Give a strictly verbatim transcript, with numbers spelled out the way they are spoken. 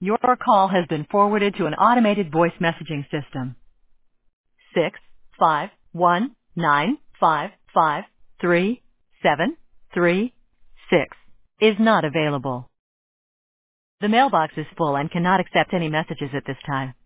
Your call has been forwarded to an automated voice messaging system. Six five one nine five five three seven three six is not available. The mailbox is full and cannot accept any messages at this time.